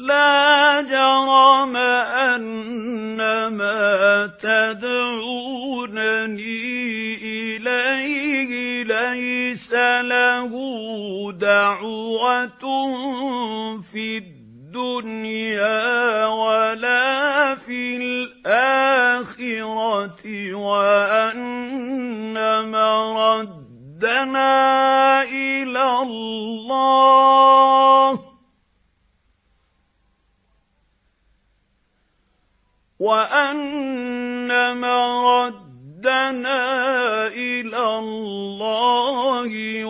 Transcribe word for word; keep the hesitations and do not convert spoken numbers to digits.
لا جرم أن ما تدعونني إليه ليس له دعوة في الدنيا ولا في الآخرة وأن مردنا إلى الله وأن مردنا إلى الله